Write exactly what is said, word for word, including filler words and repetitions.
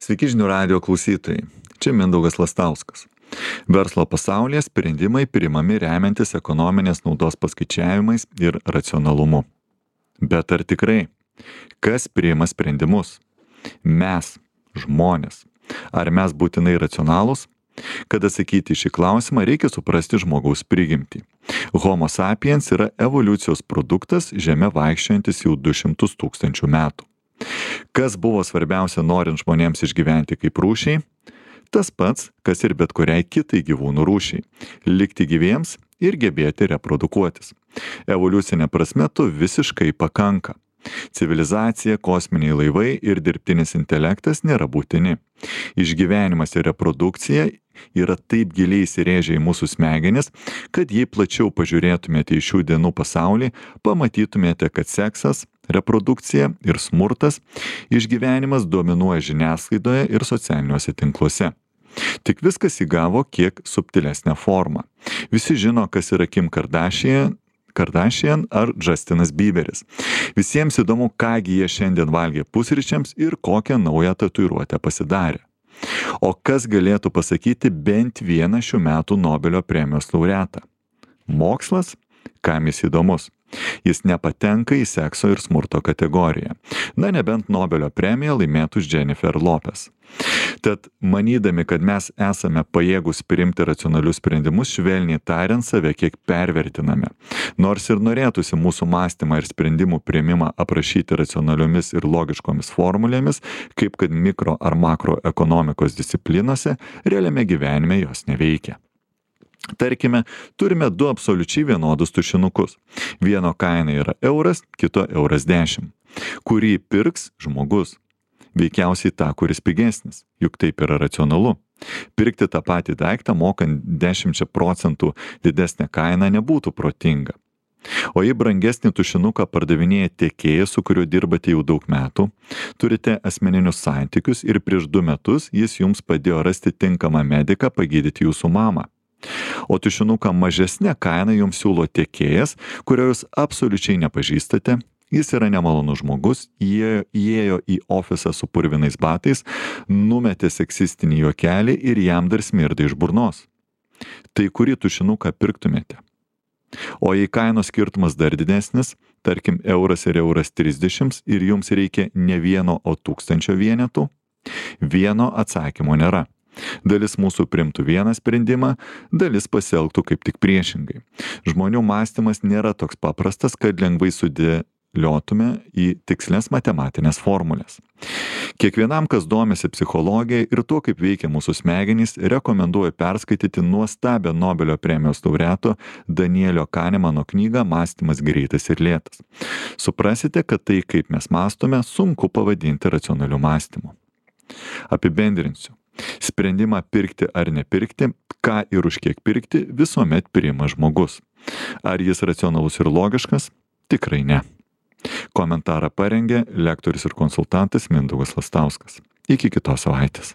Sveiki žinių radijo klausytojai, čia Mindaugas Lastauskas. Verslo pasaulyje sprendimai priimami remiantis ekonominės naudos paskaičiavimais ir racionalumu. Bet ar tikrai? Kas priima sprendimus? Mes, žmonės. Ar mes būtinai racionalūs? Kad atsakyti į šį klausimą, reikia suprasti žmogaus prigimtį. Homo sapiens yra evoliucijos produktas, žeme vaikščiojantis jau du šimtus tūkstančių metų. Kas buvo svarbiausia norint žmonėms išgyventi kaip rūšiai? Tas pats, kas ir bet kuriai kitai gyvūnų rūšiai - likti gyviems ir gebėti reprodukuotis. Evoliucinė prasme to visiškai pakanka. Civilizacija, kosminiai laivai ir dirbtinis intelektas nėra būtini. Išgyvenimas ir reprodukcija yra taip giliai įsirėžę į mūsų smegenis, kad jei plačiau pažiūrėtumėte į šių dienų pasaulį, pamatytumėte, kad seksas, reprodukcija ir smurtas išgyvenimas dominuoja žiniasklaidoje ir socialiniuose tinkluose. Tik viskas įgavo kiek subtilesnę formą. Visi žino, kas yra Kim Kardashian, Kardashian ar Justinas Bieberis. Visiems įdomu, kągi jie šiandien valgė pusryčiams ir kokią naują tatuiruotę pasidarė. O kas galėtų pasakyti bent vieną šių metų Nobelio premijos laureatą? Mokslas? Kam jis įdomus? Jis nepatenka į sekso ir smurto kategoriją. Na, nebent Nobelio premiją laimėtų Jennifer Lopez. Tad manydami, kad mes esame pajėgus priimti racionalius sprendimus, švelniai tariant, save kiek pervertiname. Nors ir norėtųsi mūsų mąstymą ir sprendimų priėmimą aprašyti racionaliomis ir logiškomis formulėmis, kaip kad mikro ar makroekonomikos disciplinose, realiame gyvenime jos neveikia. Tarkime, turime du absoliučiai vienodus tušinukus. Vieno kaina yra euras, kito euras dešimt. Kurį pirks žmogus? Veikiausiai tą, kuris pigesnis, juk taip yra racionalu. Pirkti tą patį daiktą mokant dešimt procentų didesnę kainą nebūtų protinga. O jei brangesnį tušinuką pardavinėja tiekėjas, su kuriuo dirbate jau daug metų, turite asmeninius santykius ir prieš du metus jis jums padėjo rasti tinkamą mediką pagydyti jūsų mamą. O tušinuką mažesnę kainą jums siūlo tiekėjas, kurio jūs absoliučiai nepažįstate. Jis yra nemalonus žmogus, įėjo, įėjo į ofisą su purvinais batais, numetė seksistinį juokelį ir jam dar smirda iš burnos. Tai kurį tušinuką pirktumėte? O jei kainos skirtumas dar didesnis, tarkim euras ir euras trisdešimt ir jums reikia ne vieno, o tūkstančio vienetų, vieno atsakymo nėra. Dalis mūsų primtų vieną sprendimą, dalis pasielgtų kaip tik priešingai. Žmonių mąstymas nėra toks paprastas, kad lengvai sudėliotume į tikslės matematinės formulės. Kiekvienam, kas domisi psichologija ir tuo, kaip veikia mūsų smegenys, rekomenduoju perskaityti nuostabią Nobelio premijos laureato Danielio Kahnemano knygą Mąstymas greitas ir lėtas. Suprasite, kad tai, kaip mes mąstome, sunku pavadinti racionaliu mąstymu. Apibendrinsiu. Sprendimą pirkti ar nepirkti, ką ir už kiek pirkti, visuomet priima žmogus. Ar jis racionalus ir logiškas? Tikrai ne. Komentarą parengė lektorius ir konsultantas Mindaugas Lastauskas. Iki kitos savaitės.